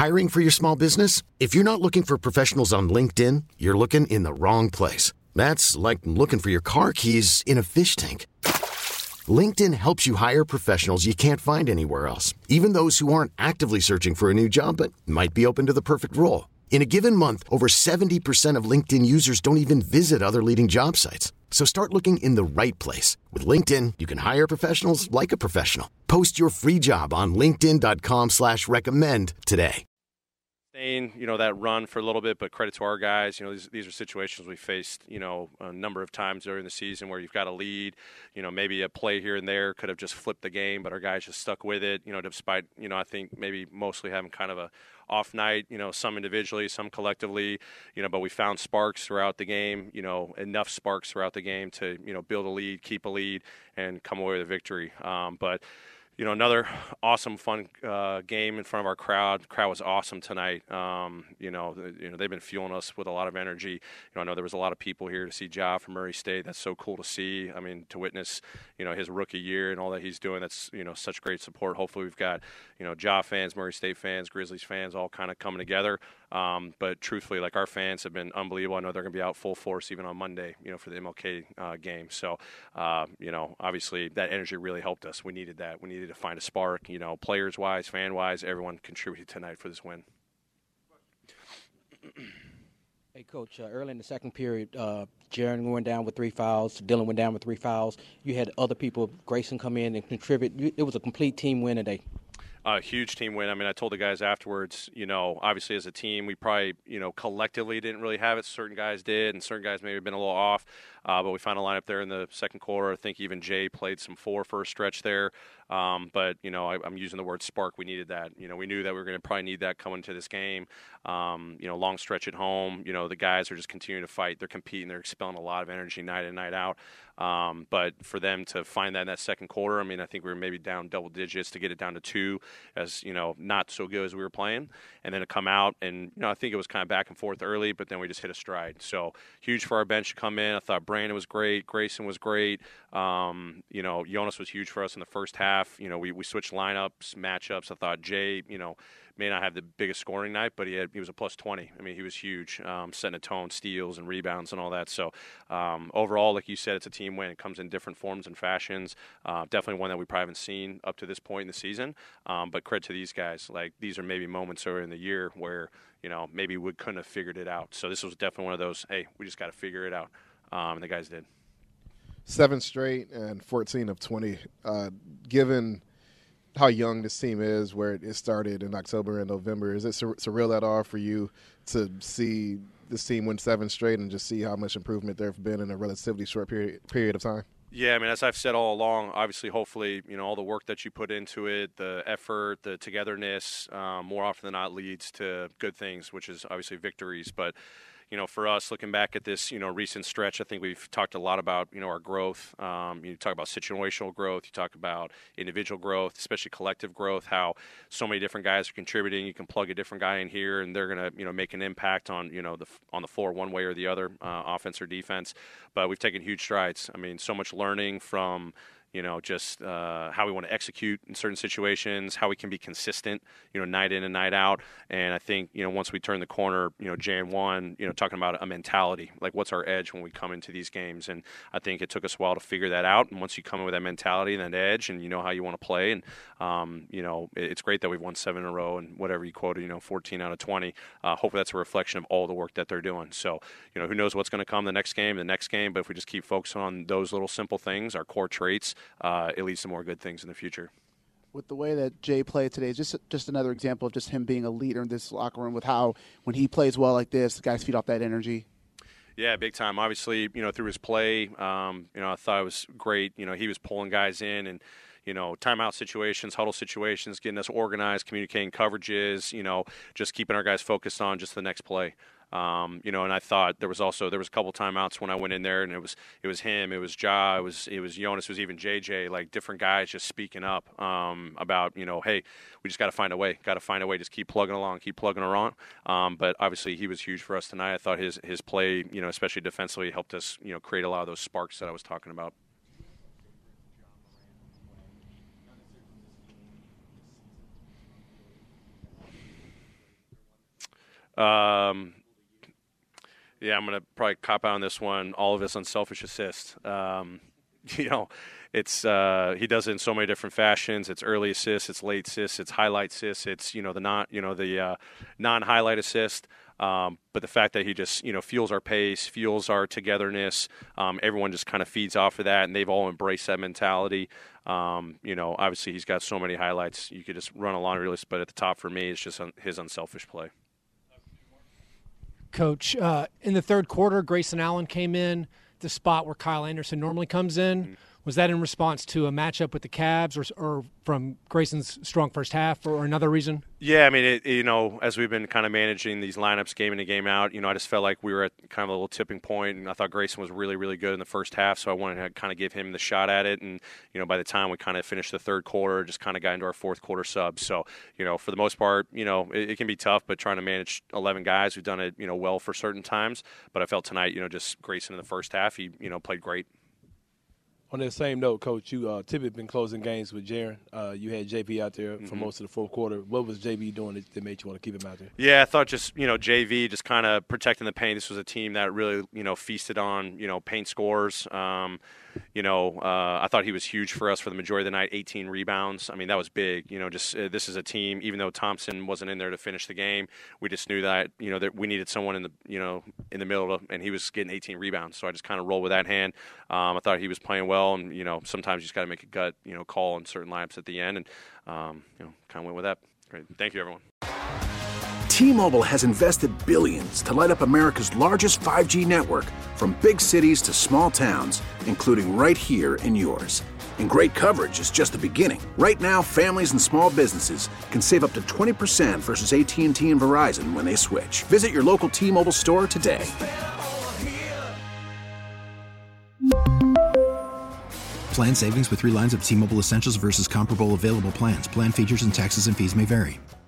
Hiring for your small business? If you're not looking for professionals on LinkedIn, you're looking in the wrong place. That's like looking for your car keys in a fish tank. LinkedIn helps you hire professionals you can't find anywhere else, even those who aren't actively searching for a new job but might be open to the perfect role. In a given month, over 70% of LinkedIn users don't even visit other leading job sites. So start looking in the right place. With LinkedIn, you can hire professionals like a professional. Post your free job on linkedin.com/recommend today. That run for a little bit, but credit to our guys. These are situations we faced, a number of times during the season where you've got a lead, maybe a play here and there could have just flipped the game, but our guys just stuck with it, despite, I think maybe mostly having kind of a off night, some individually, some collectively, but we found sparks throughout the game, enough sparks throughout the game to, build a lead, keep a lead, and come away with a victory. But another awesome, fun game in front of our crowd. The crowd was awesome tonight. They've been fueling us with a lot of energy. I know there was a lot of people here to see Ja from Murray State. That's so cool to see. I mean, to witness, his rookie year and all that he's doing. That's, such great support. Hopefully we've got, Ja fans, Murray State fans, Grizzlies fans all kind of coming together. But truthfully, our fans have been unbelievable. I know they're going to be out full force even on Monday, for the MLK game. So, obviously that energy really helped us. We needed that. We needed to find a spark, players-wise, fan-wise. Everyone contributed tonight for this win. Hey, Coach, early in the second period, Jaron went down with 3 fouls. Dylan went down with 3 fouls. You had other people, Grayson, come in and contribute. It was a complete team win today. A huge team win. I mean, I told the guys afterwards, obviously as a team, we probably, collectively didn't really have it. Certain guys did, and certain guys maybe have been a little off. But we found a lineup there in the second quarter. I think even Jay played some 4 for a stretch there. But, I'm using the word spark. We needed that. We knew that we were going to probably need that coming into this game. Long stretch at home. The guys are just continuing to fight. They're competing. They're expelling a lot of energy night in, night out. But for them to find that in that second quarter, I mean, I think we were maybe down double digits to get it down to 2 as, not so good as we were playing. And then to come out and, I think it was kind of back and forth early, but then we just hit a stride. So huge for our bench to come in. I thought Brandon was great. Grayson was great. Jonas was huge for us in the first half. We switched lineups, matchups. I thought Jay, may not have the biggest scoring night, but he was a plus 20. I mean, he was huge, setting a tone, steals and rebounds and all that. So overall, like you said, it's a team win. It comes in different forms and fashions. Definitely one that we probably haven't seen up to this point in the season. But credit to these guys. These are maybe moments earlier in the year where, maybe we couldn't have figured it out. So this was definitely one of those, hey, we just got to figure it out. And the guys did. 7 straight and 14 of 20. Given how young this team is, where it started in October and November, is it surreal at all for you to see this team win 7 straight and just see how much improvement there have been in a relatively short period of time? Yeah, I mean, as I've said all along, obviously, hopefully, all the work that you put into it, the effort, the togetherness, more often than not leads to good things, which is obviously victories. But for us, looking back at this, recent stretch, I think we've talked a lot about, our growth. You talk about situational growth. You talk about individual growth, especially collective growth, how so many different guys are contributing. You can plug a different guy in here, and they're going to, make an impact on, on the floor one way or the other, offense or defense. But we've taken huge strides. I mean, so much learning from just how we want to execute in certain situations, how we can be consistent, night in and night out. And I think, once we turn the corner, Jan 1, talking about a mentality, like what's our edge when we come into these games. And I think it took us a while to figure that out. And once you come in with that mentality and that edge and how you want to play, and, it's great that we've won 7 in a row and whatever you quoted, 14 out of 20. Hopefully that's a reflection of all the work that they're doing. So, who knows what's going to come the next game, but if we just keep focusing on those little simple things, our core traits, it leads to more good things in the future. With the way that Jay played today, just another example of just him being a leader in this locker room, with how when he plays well like this, the guys feed off that energy. Yeah, big time. Obviously, through his play, I thought it was great. He was pulling guys in and, timeout situations, huddle situations, getting us organized, communicating coverages, just keeping our guys focused on just the next play. And I thought there was a couple timeouts when I went in there, and it was him, it was Ja, it was Jonas, it was even JJ, like different guys just speaking up about, hey, we just got to find a way, just keep plugging along. But obviously he was huge for us tonight. I thought his play, especially defensively, helped us, create a lot of those sparks that I was talking about. Yeah, I'm going to probably cop out on this one. All of his unselfish assists. It's he does it in so many different fashions. It's early assists, it's late assists, it's highlight assists, it's the non-highlight assist. But the fact that he just fuels our pace, fuels our togetherness. Everyone just kind of feeds off of that, and they've all embraced that mentality. Obviously he's got so many highlights. You could just run a laundry list, but at the top for me is just his unselfish play. Coach, in the third quarter, Grayson Allen came in the spot where Kyle Anderson normally comes in. Mm-hmm. Was that in response to a matchup with the Cavs or from Grayson's strong first half or another reason? Yeah, I mean, as we've been kind of managing these lineups game in and game out, I just felt like we were at kind of a little tipping point, and I thought Grayson was really, really good in the first half, so I wanted to kind of give him the shot at it. And, by the time we kind of finished the third quarter, just kind of got into our fourth quarter subs. So, for the most part, it can be tough, but trying to manage 11 guys, we've done it, well for certain times. But I felt tonight, just Grayson in the first half, he, played great. On that same note, Coach, you typically been closing games with Jaren. You had JV out there for most of the fourth quarter. What was JV doing that made you want to keep him out there? Yeah, I thought just, JV just kind of protecting the paint. This was a team that really, feasted on, paint scores. I thought he was huge for us for the majority of the night, 18 rebounds. I mean, that was big. This is a team, even though Thompson wasn't in there to finish the game, we just knew that, that we needed someone in the middle, and he was getting 18 rebounds. So I just kind of rolled with that hand. I thought he was playing well, and, sometimes you just got to make a gut, call on certain lineups at the end, and, kind of went with that. Great. Thank you, everyone. T-Mobile has invested billions to light up America's largest 5G network, from big cities to small towns, including right here in yours. And great coverage is just the beginning. Right now, families and small businesses can save up to 20% versus AT&T and Verizon when they switch. Visit your local T-Mobile store today. Plan savings with 3 lines of T-Mobile Essentials versus comparable available plans. Plan features and taxes and fees may vary.